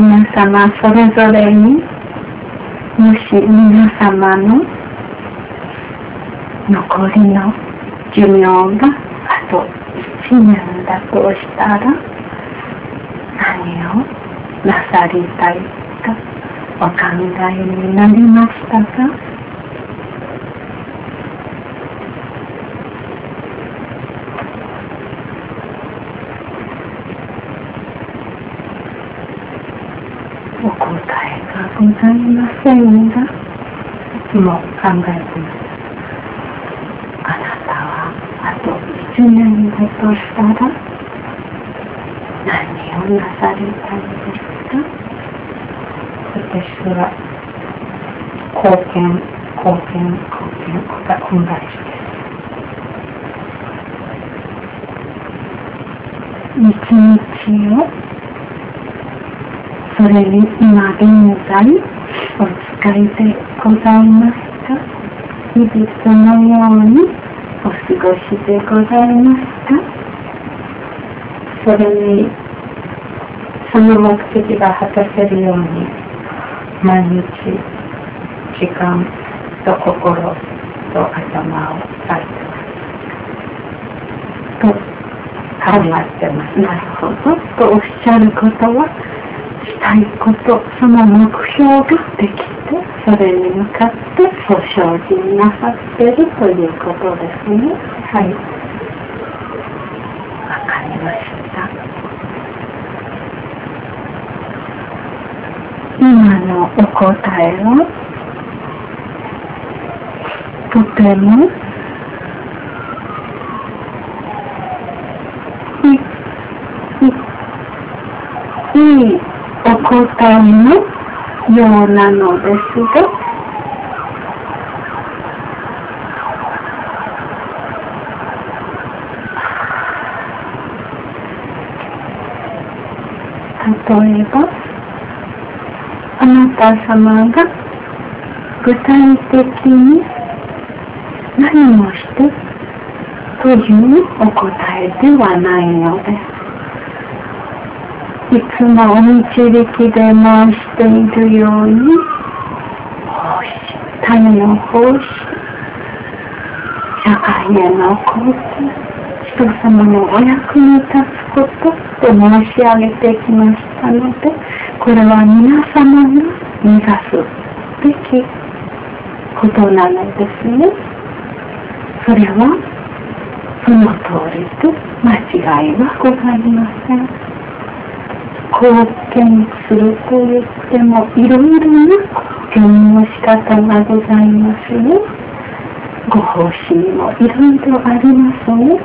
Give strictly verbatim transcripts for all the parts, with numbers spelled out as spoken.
皆様それぞれに、もし皆様の残りの寿命があといちねんだとしたら、何をなさりたいとお考えになりましたか？お答えがございませんが、いつも考えています。あなたはあといちねんだとしたら何をなさりたいですか？私は貢献、貢献、貢献、恩返しです。一日をそれに今現在お使いでございますか？日々そのようにお過ごしでございますか？それにその目的が果たせるように毎日時間と心と頭を割いてますと考えてます。なるほどとおっしゃることは、したいこと、その目標ができて、それに向かってご精進なさっているということですね。はい。わかりました。今のお答えは、とてもいい、いいお答えのようなのですが、例えばあなた様が具体的に何をしてというお答えではないのです。いつもお導きで回しているように、奉仕、他への奉仕、社会への貢献、人様のお役に立つことと申し上げてきましたので、これは皆様が目指すべきことなのですね。それはその通りで間違いはございません。貢献すると言ってもいろいろな貢献の仕方がございますね。ご奉仕にもいろいろありますね。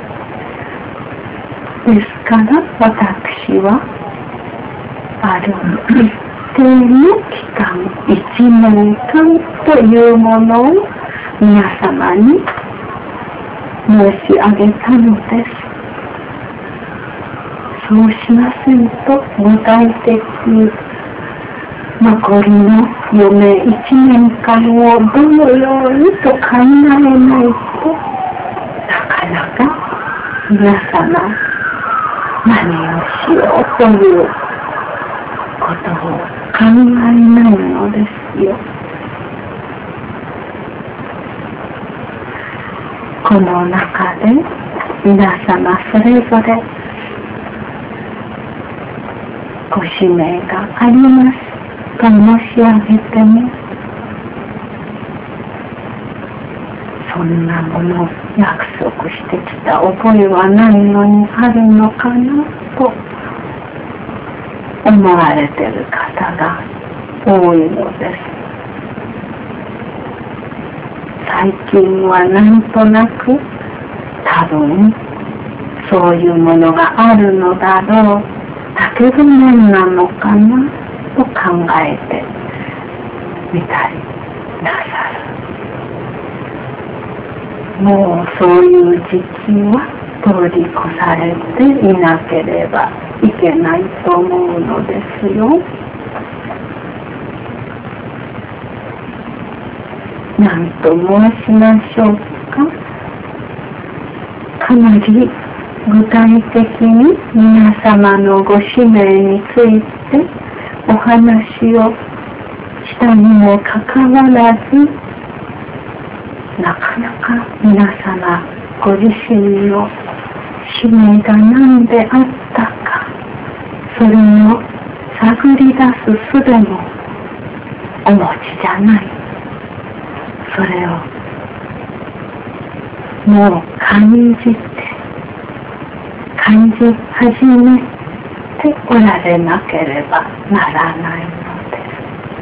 ですから私はある一定の期間、一年間というものを皆様に申し上げたのです。そうしませんと、具体的に残りの余命一年間をどのようにと考えないと、なかなか皆様何をしようということを考えないのですよ。この中で皆様それぞれご使命がありますと申し上げても、そんなものを約束してきた覚えはないのにあるのかなと思われている方が多いのです。最近はなんとなく多分そういうものがあるのだろう、だけど何なのかなと考えてみたりなさる。もうそういう時期は通り越されていなければいけないと思うのですよ。何と申しましょうか。かなり具体的に皆様のご使命についておお話をしたにもかかわらず、なかなか皆様ご自身の使命が何であったか、それを探り出す術もお持ちじゃない。それをもう感じて感じ始めておられなければならないのです。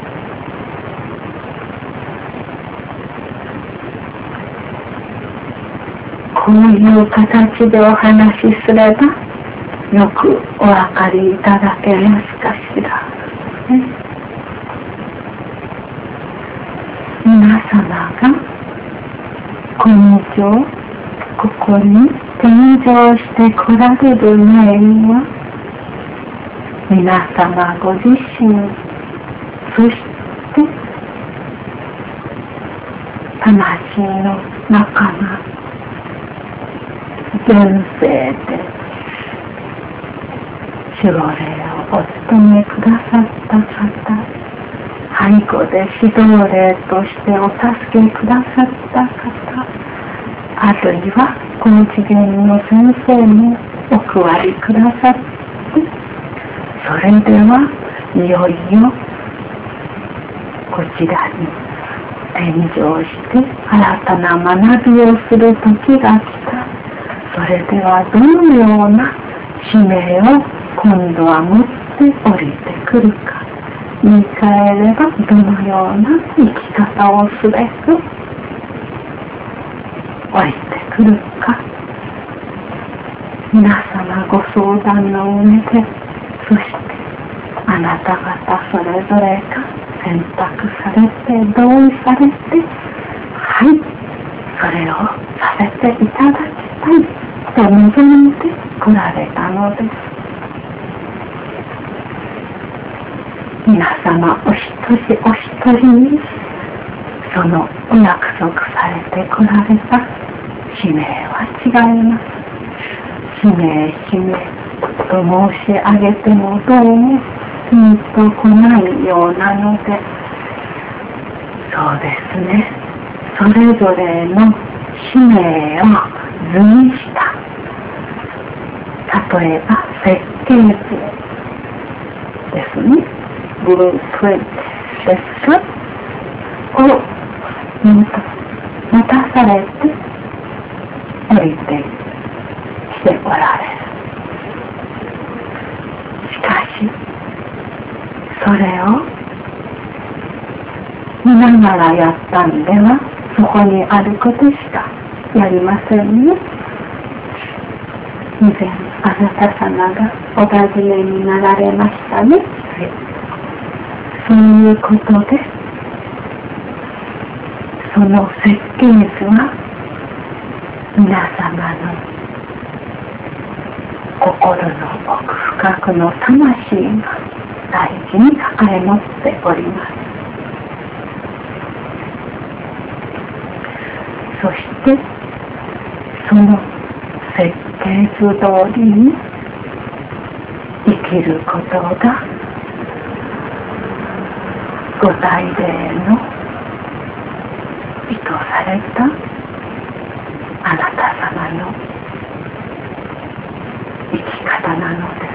こういう形でお話しすればよくお分かりいただけますかしら、ね、皆様が今生ここに転生してこられる前には、皆様ご自身、そして魂の仲間、現世で守護霊をお務めくださった方、背後で指導霊としてお助けくださった方、あるいは高次元の先生もお加わりくださって、それではいよいよこちらに転生して新たな学びをする時が来た。それではどのような使命を今度は持って降りてくるか、言い換えればどのような生き方をすべく降りてくるか、皆様ご相談の上で、そしてあなた方それぞれが選択されて同意されて、はい、それをさせていただきたいと望んで来られたのです。皆様お一人お一人にそのお約束されて来られた使命は違います。使命使命と申し上げてもどうもピンとこないようなので、そうですね、それぞれの使命を図にした、例えば設計図ですね、ブループリントですを持たされて降りてきておられる。しかしそれを見ながらやったんではそこにあることしかやりませんね。以前あなた様がお尋ねになられましたね。そういうことで、その設計図は皆様の心の奥深くの魂が大事に抱え持っております。そしてその設計図通りに生きることがご大霊の意図されたあなた様の生き方なのです。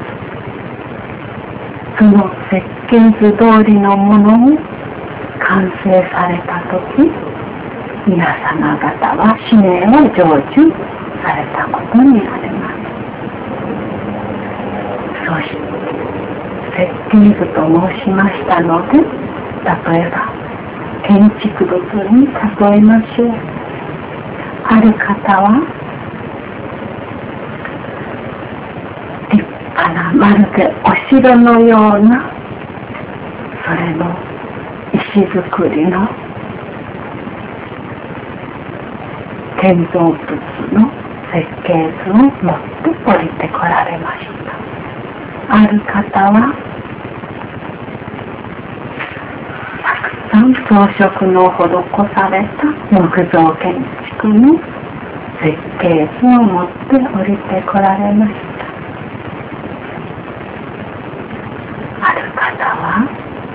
その設計図通りのものを完成されたとき、皆様方は使命を成就されたことになります。そして設計図と申しましたので、例えば建築物に例えましょう。ある方は立派なまるでお城のような、それの石造りの建造物の設計図を持って降りてこられました。ある方はたくさん装飾の施された木造建築の設計図を持って降りてこられました。 ある方は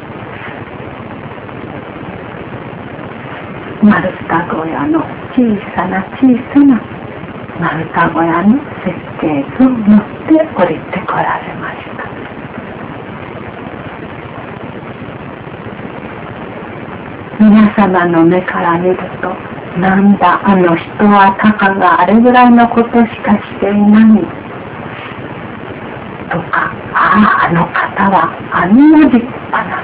丸太小屋の小さな小さな丸太小屋の設計図を持って降りてこられました。皆様の目から見ると、なんだあの人はたかがあれぐらいのことしかしていないとか、あああの方はあんな立派な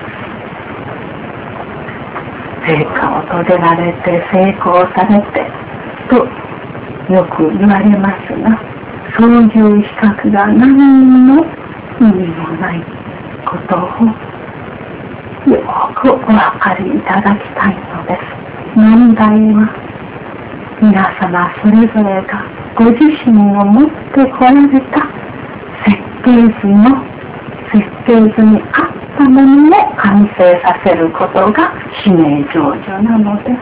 成果を遂げられて成功されてとよく言われますが、そういう比較が何の意味もないことをよくお分かりいただきたいのです。問題は皆様それぞれがご自身を持ってこられた設計図の設計図に合ったものを完成させることが使命成就なのです。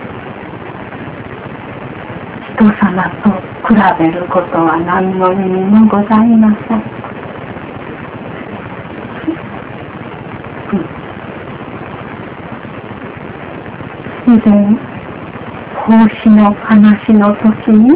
人様と比べることは何の意味もございません。以前奉仕の話の時に、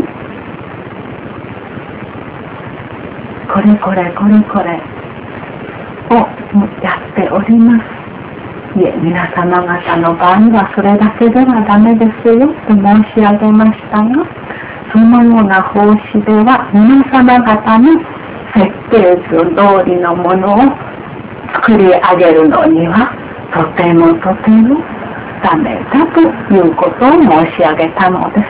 これこれこれこれをやっております。いえ、皆様方の場合はそれだけではダメですよと申し上げましたが、そのような奉仕では皆様方の設計図通りのものを作り上げるのにはとてもとてもダメだということを申し上げたのです。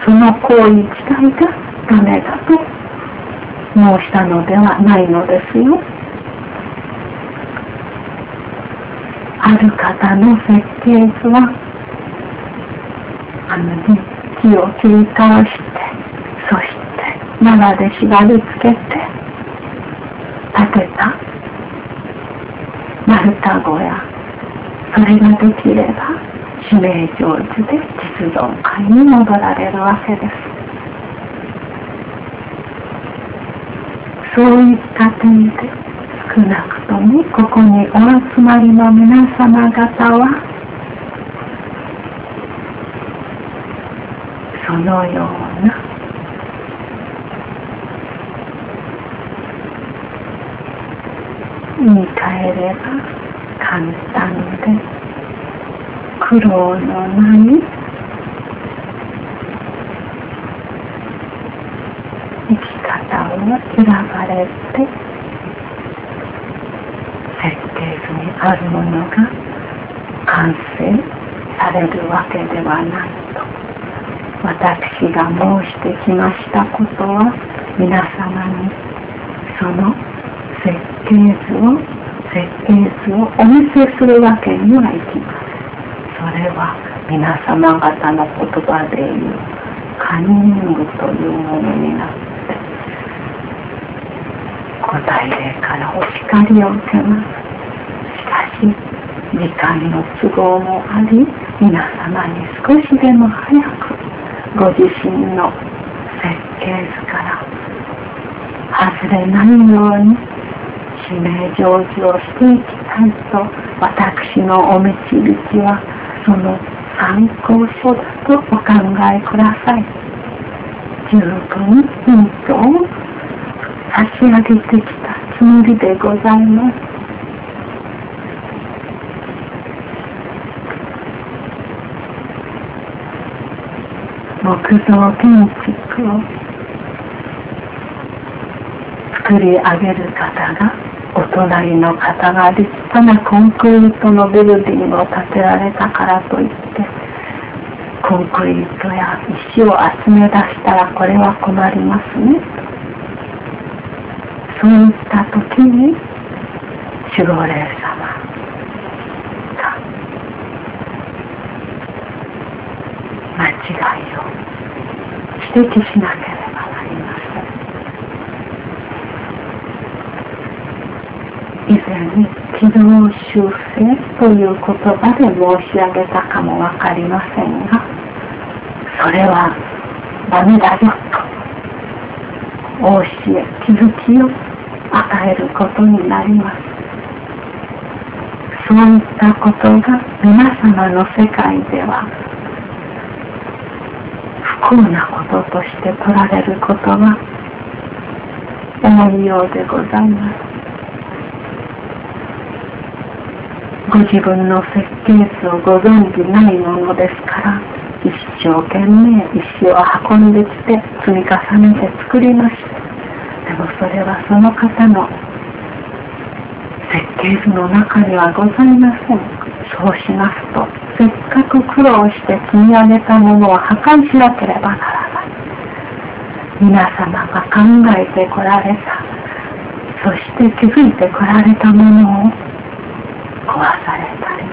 その行為自体がダメだと申したのではないのですよ。ある方の設計図はあの木を切り倒して、そして縄で縛り付けて建てた丸太小屋、それができれば使命成就で実存会に戻られるわけです。そういった点で少なくともここにお集まりの皆様方はそのような言い換えれば簡単で苦労のない生き方を選ばれて、設計図にあるものが完成されるわけではないと、私が申してきましたことは、皆様にその設計図を設計図をお見せするわけにはいきません。それは皆様方の言葉でいうカンニングというものになって、ご大霊からお叱りを受けます。しかし時間の都合もあり、皆様に少しでも早くご自身の設計図から外れないように使命成就をしていきたいと、私のお導きはその参考書だとお考えください。十分ヒントを差し上げてきたつもりでございます。木造建築を作り上げる方が、お隣の方が立派なコンクリートのビルディングを建てられたからといって、コンクリートや石を集め出したらこれは困りますね。そういった時に守護霊様が間違いを指摘しなければなりません。以前に軌道修正という言葉で申し上げたかもわかりませんが、それはダメだよとお教え、気づきを与えることになります。 そういったことが皆様の世界では不幸なこととして取られることが多いようでございます。ご自分の設計図をご存じないものですから、一生懸命石を運んできて積み重ねて作りました。でもそれはその方の設計図の中にはございません。そうしますと、せっかく苦労して積み上げたものを破壊しなければならない。皆様が考えてこられた、そして気づいてこられたものを壊されたり、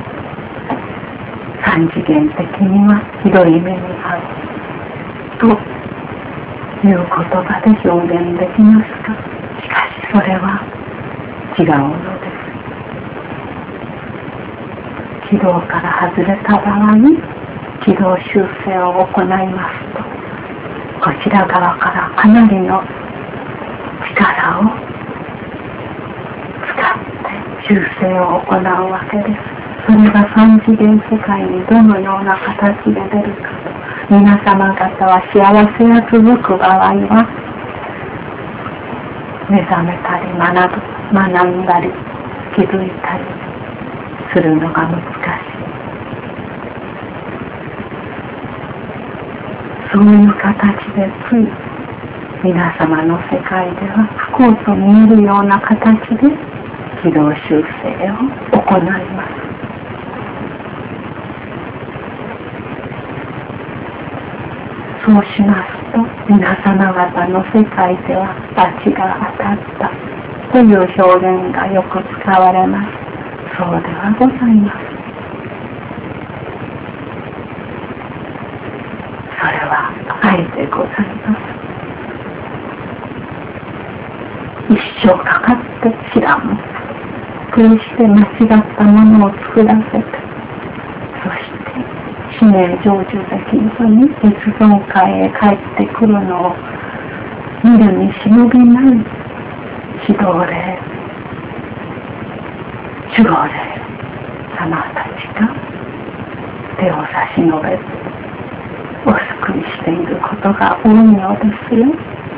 三次元的にはひどい目に遭うという言葉で表現できますが、しかしそれは違うのです。軌道から外れた場合に軌道修正を行いますと、こちら側からかなりの力を使って修正を行うわけです。それが三次元世界にどのような形で出るかと、皆様方は幸せが続く場合は目覚めたり学ぶ、学んだり気づいたりするのが難しい。そういう形でつい皆様の世界では不幸と見えるような形で軌道修正を行います。そうしますと、皆様方の世界では罰が当たったという表現がよく使われます。そうではございます。それは愛でございます。一生かかって知らん、苦して間違ったものを作らせて、そして使命成就できずに一存界へ帰ってくるのを見るに忍びない指導霊、守護霊様たちが手を差し伸べてお救いしていることが多いのですよ。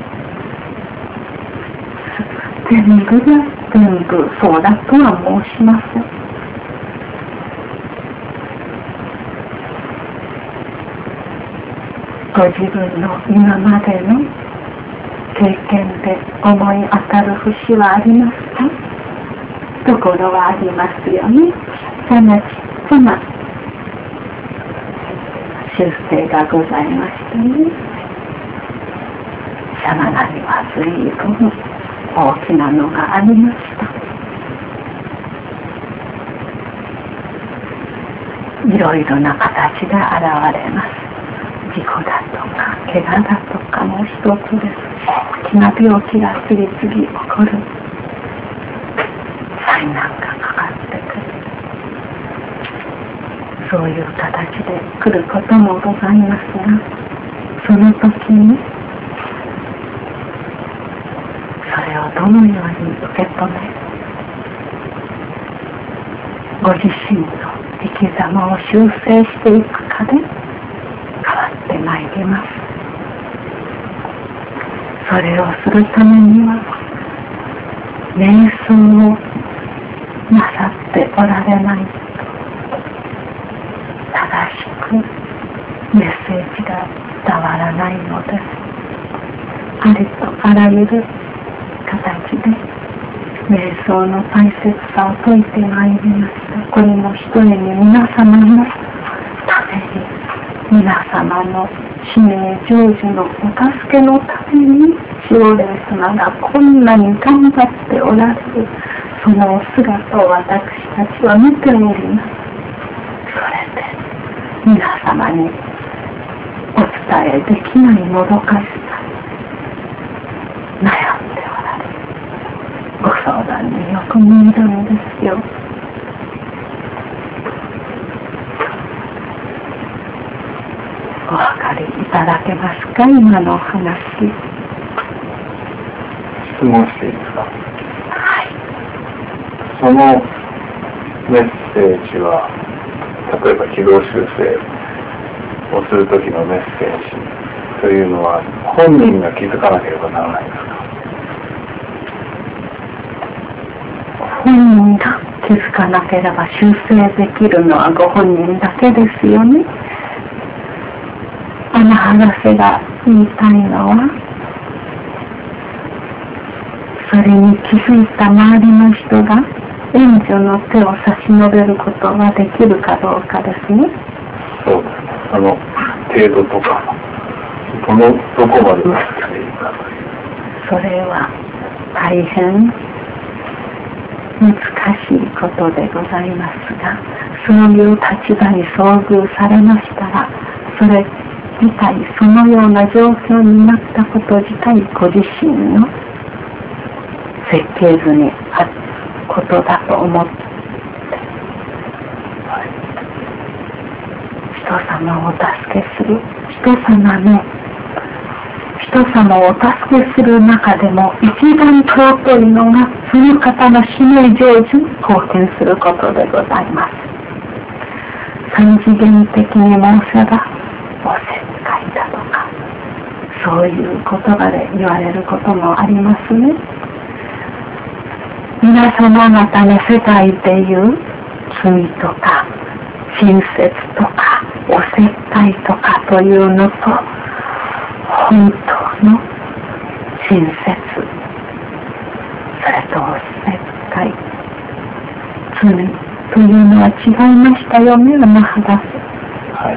全部が全部そうだとは申しません。ご自分の今までの経験で思い当たる節はありますか？ところはありますよね。さなちさま修正がございましたね。さまなには随分大きなのがありました。いろいろな形で現れます。事故だとか怪我だとかも一つです。大きな病気が次々起こる。災難がかかってくる。そういう形で来ることもございますが、その時にそれをどのように受け止め、ご自身の生き様を修正していくかで変わってまいります。それをするためには瞑想をなさっておられないと正しくメッセージが伝わらないのです。ありとあらゆる形で瞑想の大切さを説いてまいりました。これもひとえに皆様のために、皆様の使命成就のお助けのために、守護霊様がこんなに頑張っておられる、そのお姿を私たちは見ております。それで皆様にお伝えできないもどかしさ、悩んでおられる。ご相談によく見えるんですよ。お分かりいただけますか？今のお話。 質問していいですか？ はい。 そのメッセージは例えば軌道修正をする時のメッセージというのは本人が気づかなければならないですか？ 本人が気づかなければ修正できるのはご本人だけですよね。アナハラセが言いたいのは、それに気づいた周りの人が援助の手を差し伸べることができるかどうかですね。 そうですね。その程度とか、どのどこまで出していいかという。 それは大変難しいことでございますが、そういう立場に遭遇されましたら、それ自体、そのような状況になったこと自体、ご自身の設計図にあることだと思って、人様をお助けする、人様の人様をお助けする中でも一番尊いのがその方の使命成就に貢献することでございます。三次元的に申せばおせっかいだとか、そういう言葉で言われることもありますね。皆様方の世界でいう罪とか親切とかおせっかいとかというのと、本当の親切、それとおせっかい、罪というのは違いましたよね、アナハラセ。 はい。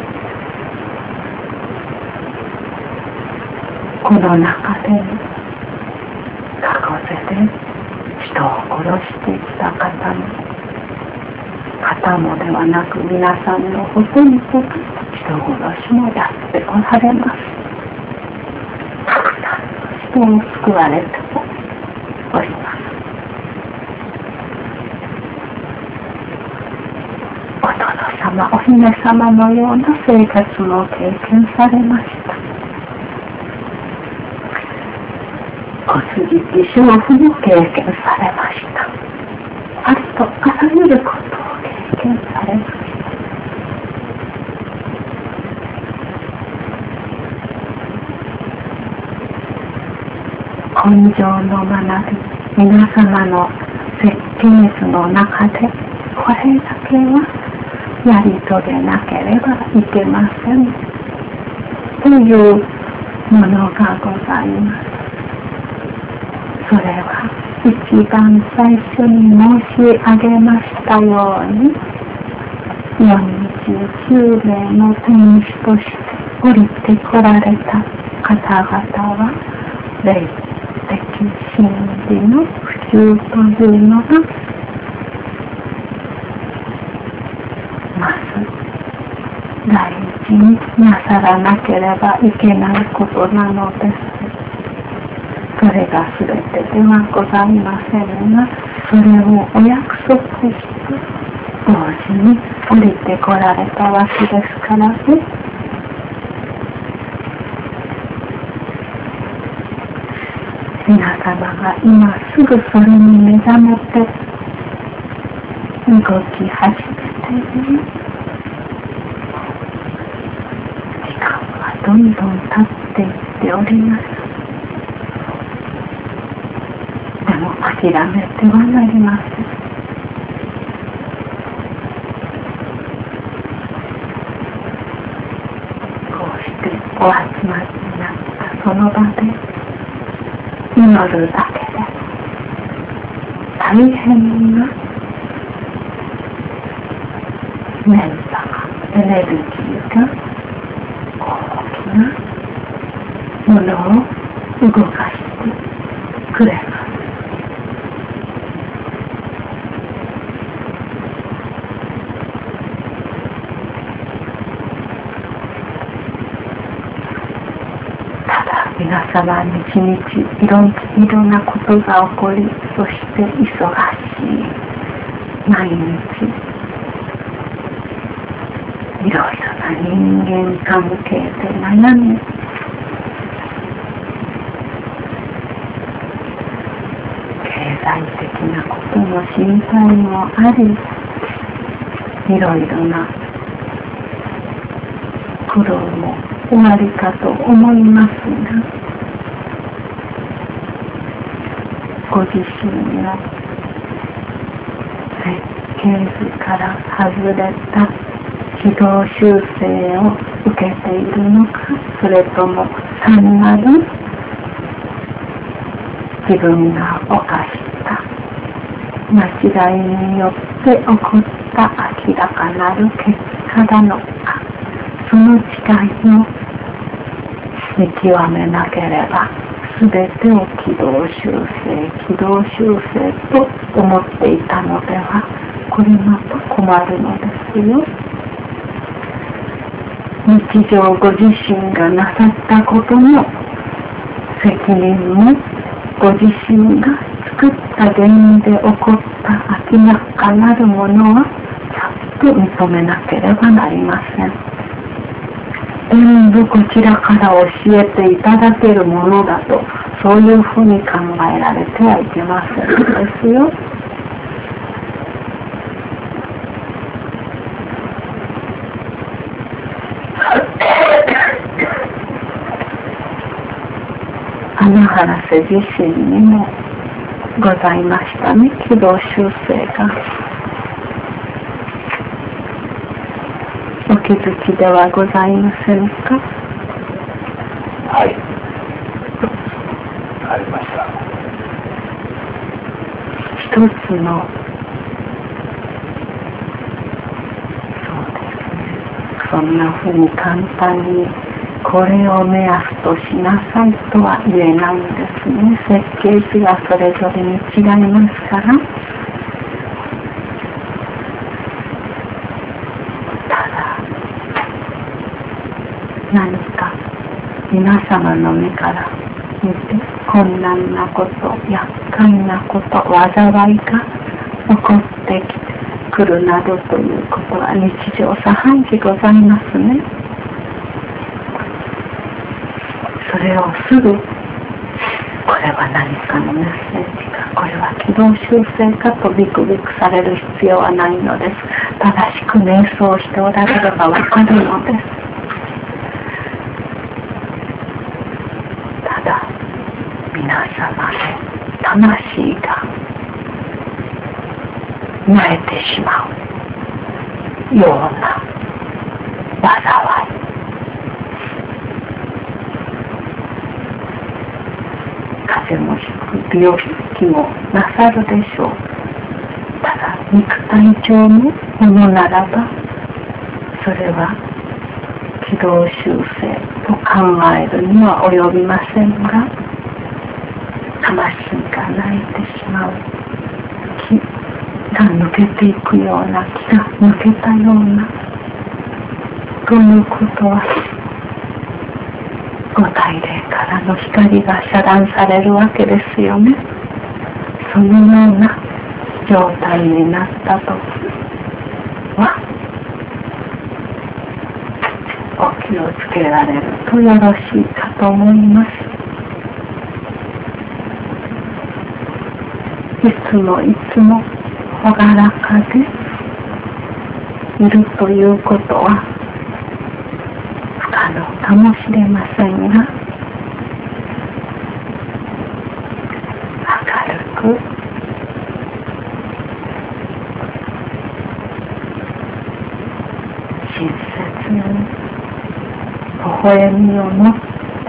この中で過去世で人を殺してきた方も方もではなく、皆さんのほとんどが人殺しもやっておられます。たくさんの人を救われております。お殿様、お姫様のような生活も経験されました。小杉娼婦も経験されました。ありとあらゆることを経験されました。根性の学び、皆様の設計図の中でこれだけはやり遂げなければいけませんというものがございます。それは一番最初に申し上げましたように、よんじゅうきゅうめいの天使として降りてこられた方々は、霊的真理の普及というのがまず大事になさらなければいけないことなのです。それが全てではございませんが、それをお約束して同時に降りてこられたわけですからね。皆様が今すぐそれに目覚めて動き始めている。時間はどんどん経っていっております。でも諦めてはなりません。こうしてお集まりになったその場で祈るだけで大変なメンバー、エネルギーが大きなものを動かしてくれます。皆様に一日いろいろなことが起こり、そして忙しい毎日、いろいろな人間関係で悩み、経済的なことの心配もあり、 いろいろな苦労も終わりかと思いますが、ご自身の設計図から外れた軌道修正を受けているのか、それとも単なる自分が犯した間違いによって起こった明らかなる結果なのか、その違いを見極めなければ、すべてを軌道修正、軌道修正と思っていたのでは、これまた困るのですよ。日常ご自身がなさったことの責任も、ご自身が作った原因で起こった明らかなるものはちゃんと認めなければなりません。全部こちらから教えていただけるものだと、そういうふうに考えられてはいけませんですよ。穴原瀬自身にもございましたね、軌道修正が。お気づきではございませんか？ はい、ありました。 一つの、そうですね、そんなふうに簡単にこれを目安としなさいとは言えないんですね。設計図がそれぞれに違いますから。ただ何か皆様の目から見て困難なこと、厄介なこと、災いが起こってくるなどということは日常茶飯事ございますね。それをすぐ、これは何かのメッセージか、これは軌道修正かとビクビクされる必要はないのです。正しく瞑想しておられればわかるのです。ただ皆様の魂が萎えてしまうような災い、風邪もひく、病気もなさるでしょう。ただ肉体上のものならば、それは軌道修正と考えるには及びませんが、魂が泣いてしまう、気が抜けていくような、気が抜けたようなということは、ご大霊からの光が遮断されるわけですよね。そのような状態になったとはお気をつけられるとよろしいかと思います。いつもいつも朗らかでいるということは不可能かもしれませんが、明るく親切に微笑みを持って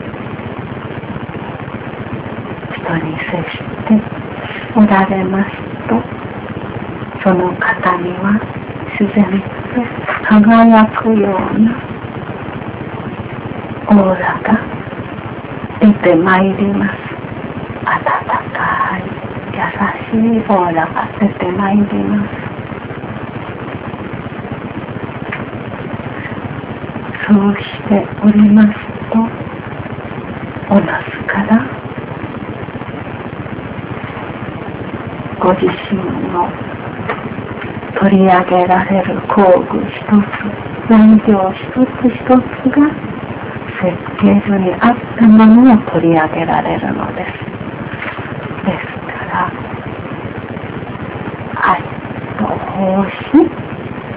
人に接しておられますと、その方には自然と輝くようなオーラが出てまいります。温かい優しいオーラが出てまいります。そうしておりますと、おのずからご自身の取り上げられる工具一つ、材料一つ一つが設計図に合ったものを取り上げられるのです。ですから、愛と奉仕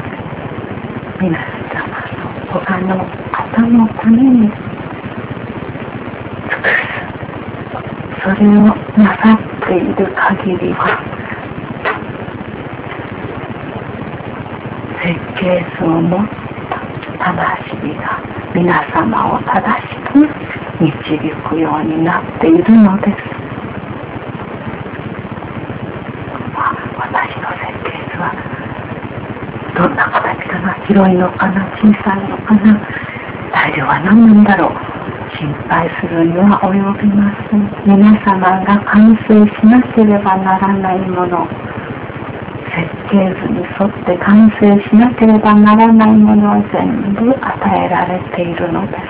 皆様の他の方のために尽くす、それをなさっている限りは設計図を持った魂が皆様を正しく導くようになっているのです。私の設計図はどんな形かな、広いのかな、小さいのかな、大量は何なんだろう、心配するには及びません。皆様が完成しなければならないもの、設計図に沿って完成しなければならないものを全部与えられているのです。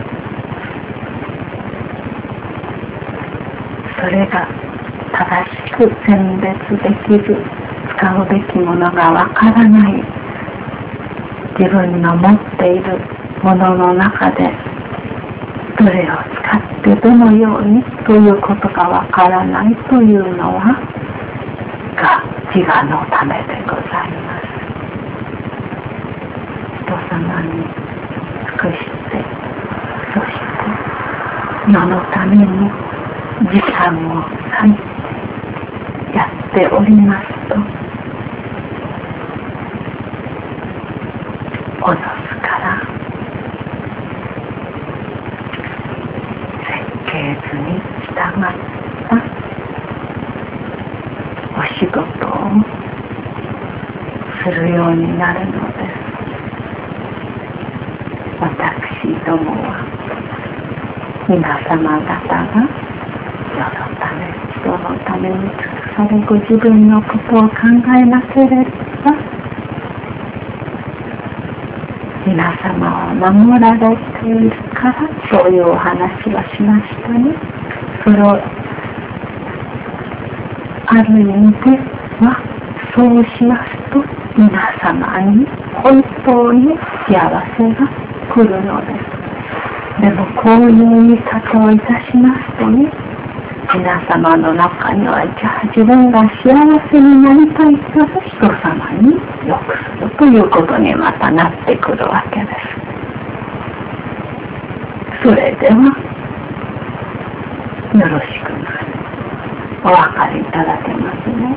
それが正しく選別できる、使うべきものがわからない、自分の持っているものの中でどれを使ってどのようにということがわからないというのはが自我のためでございます。人様に尽くして、そして世のために時間を割いてやっておりますと、おのずから設計図に従ったお仕事をするようになるのです。私どもは皆様方が世のため、人のために尽くされ、ご自分のことを考えなければ皆様を守られているから、そういうお話はしましたね。それをある意味ではそうしますと皆様に本当に幸せが来るのです。でもこういう言い方をいたしますとね、皆様の中にはじゃあ自分が幸せになりたいから人様に良くするということにまたなってくるわけです。それではよろしくない。お分かりいただけますね。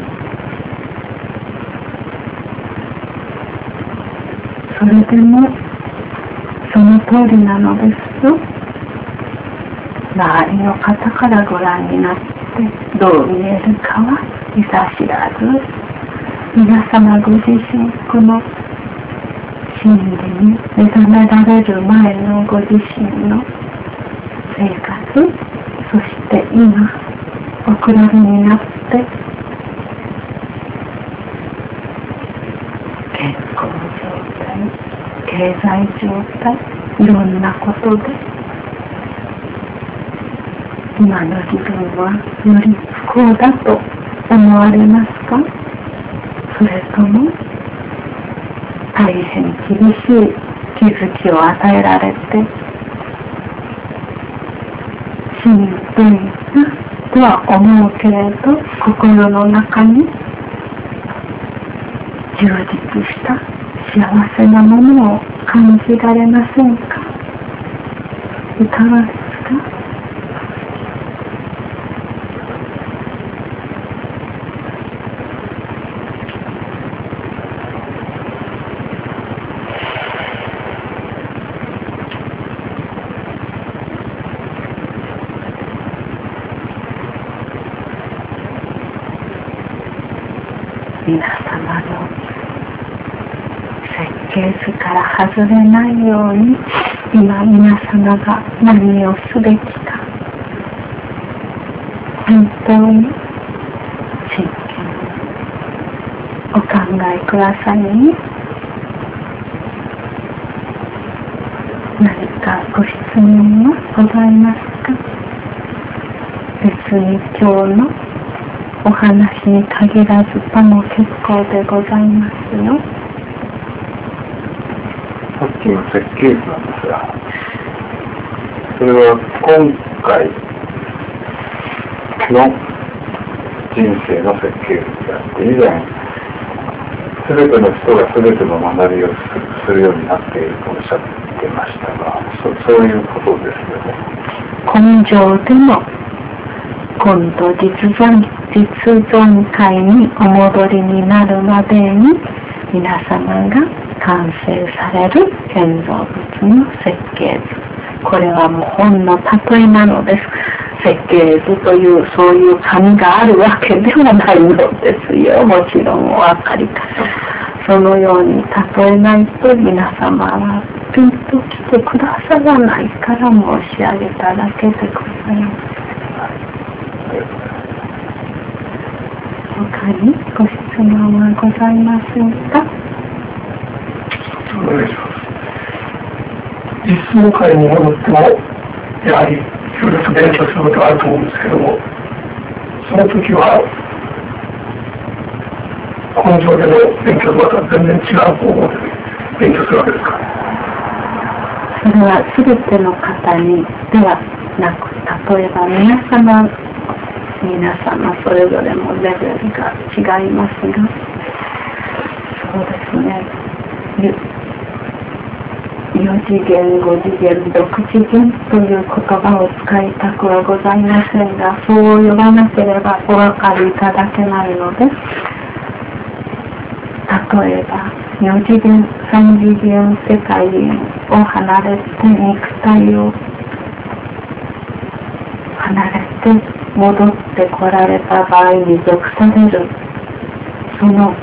それでもその通りなのですよ。周りの方からご覧になってどう見えるかはいざ知らず、皆様ご自身、この真理に目覚められる前のご自身の生活、そして今お比べになって健康状態、経済状態、いろんなことで今の自分はより不幸だと思われますか？それとも大変厳しい気づきを与えられてしんどいなとは思うけれど、心の中に充実した幸せなものを感じられませんか？いかがですか？皆様の設計図から外れないように、今皆様が何をすべきか本当に真剣にお考えくださいね。何かご質問はございますか？別に今日のお話に限らずとも結構でございますよ。 さっきの設計図なんですが、それは今回の人生の設計図であって、以前全ての人が全ての学びをするようになっているとおっしゃってましたが、そ, そういうことですよね。 根性でも今度実存、実存界にお戻りになるまでに皆様が完成される建造物の設計図、これはもうほんの例えなのです。設計図というそういう紙があるわけではないのですよ。もちろんお分かりか。そのように例えないと皆様はピンと来てくださらないから申し上げただけでございます。他にご質問はございませんか？ お願いします。実相界に戻ってもやはりいろいろと勉強することがあると思うんですけども、その時は根性での勉強とまた全然違う方法で勉強するわけですか？ それは全ての方にではなく、例えば皆様皆様それぞれもレベルが違いますが、そうですね、よ次元、ご次元、ろく次元という言葉を使いたくはございませんが、そう呼ばなければお分かりいただけないので、例えばよ次元、さん次元世界を離れて肉体を離れて戻ってこられた場合に属されるその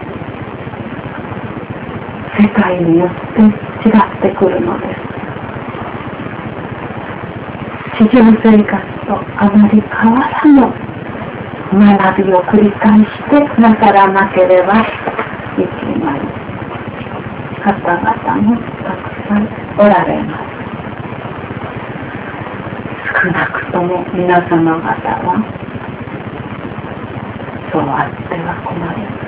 世界によって違ってくるのです。地上生活とあまり変わらぬ学びを繰り返してなさらなければいけない方々もたくさんおられます。少なくとも皆様方はそうあっては困ります。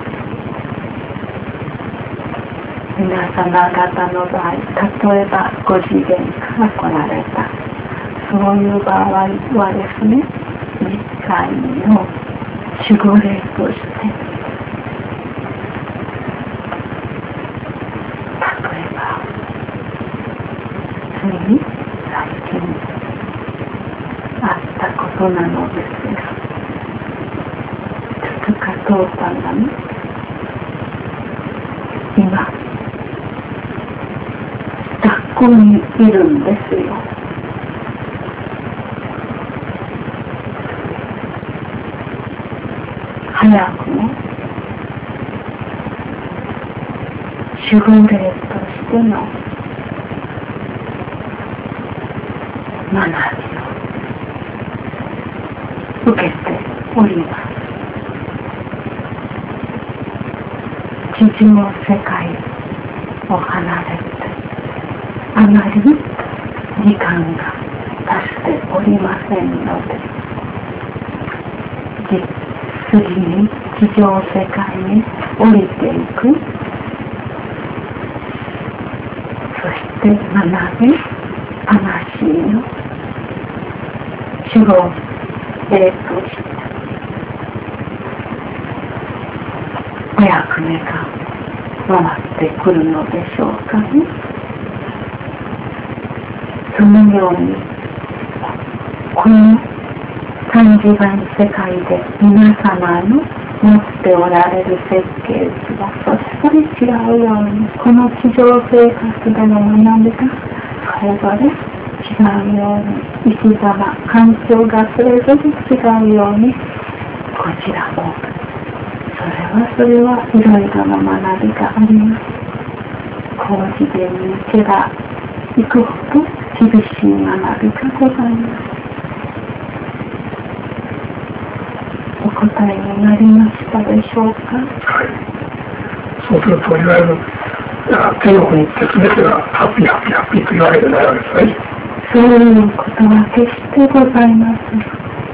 皆様方の場合、例えばご次元から来られた、そういう場合はですね、一回の守護霊として例えばついに最近あったことなのですが、つつかとうさんがね、今ここにいるんですよ。早くも守護霊としての学びを受けております。地上世界を離れてあまり時間が経っておりませんので、次に地上世界に降りていく、そして学び、魂の守護霊としてお役目が回ってくるのでしょうかね。そのようにこの三次元世界で皆様の持っておられる設計図がそっそり違うように、この地上生活での学びがそれぞれ違うように、生き様、環境がそれぞれ違うように、こちらもそれはそれはいろいろな学びがあります。高次元に行けば行くほど厳しい学びがございます。お答えになりましたでしょうか？ はい。そうするといわゆる天国に行って全てがハッピーハッピーハッピーというわけじゃないわけですね。 そういうことは決してございません。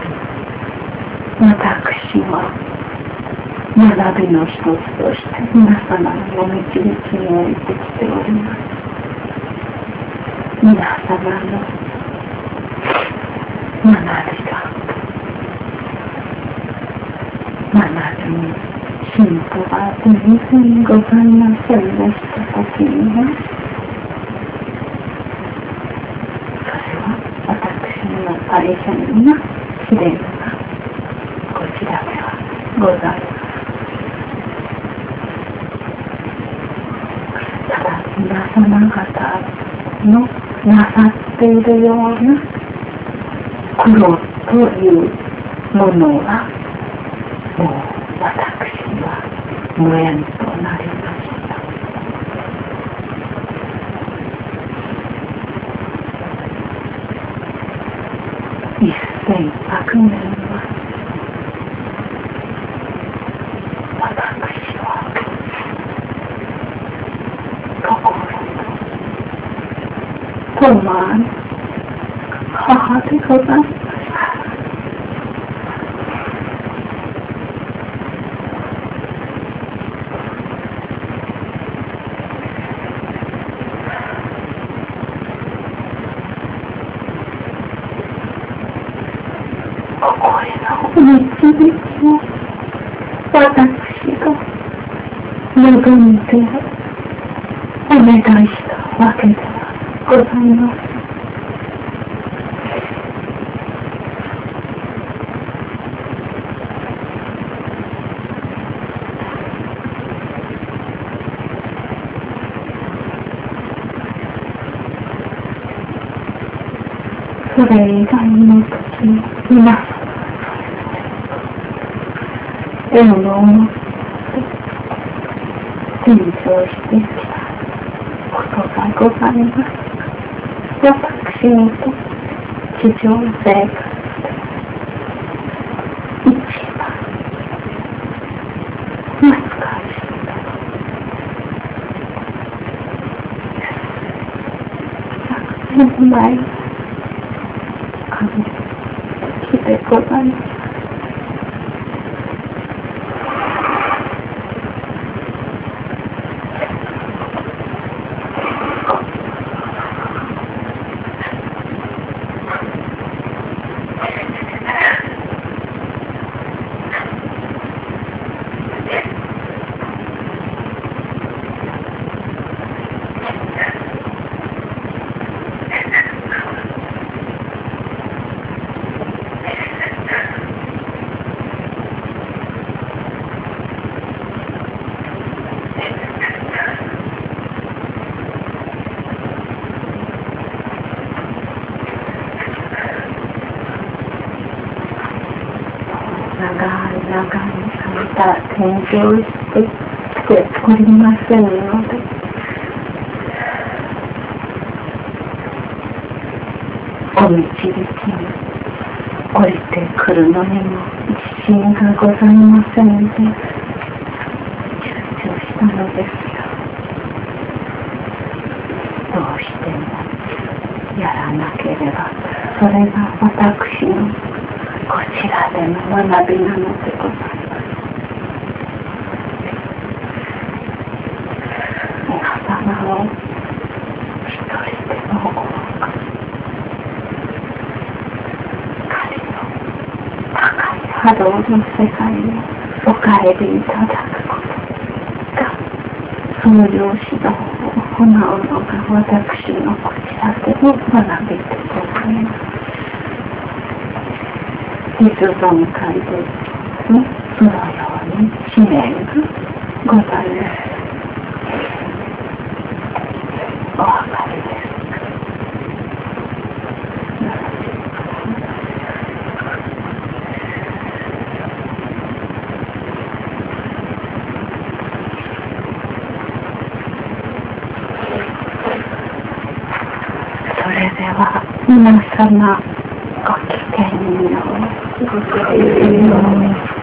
私は学びの一つとして皆様のお導きにおいてきております。皆様の学びが学びに進歩が全然ございませんでしたときには、 あれじゃんな試練がこちらではございます。ただ皆様方のなさっているような苦労というものはもう私は無縁となりました。一千百年は私は心とまに母でございます。導きを私が望んでお願いしたわけではございません。それ以外の時に皆さん縁を持って成長してきたことがございます。私にとって地上生活で一番難しいひゃくねんまえの時でございます。長い長い間研究してきておりませんので、お導きに降りてくるのにも自信がございませんで、躊躇したのですよ。どうしてもやらなければ、それが私のこちらでの学びなのでございます。皆様を一人でも多く光の高い波動の世界にお帰りいただくことが、そういう指導を行うのが私のこちらでの学びでございます。いつ存在でもそのように使命がございます。お分かりですか？それでは皆様ごきげんよう。ごきげんよう。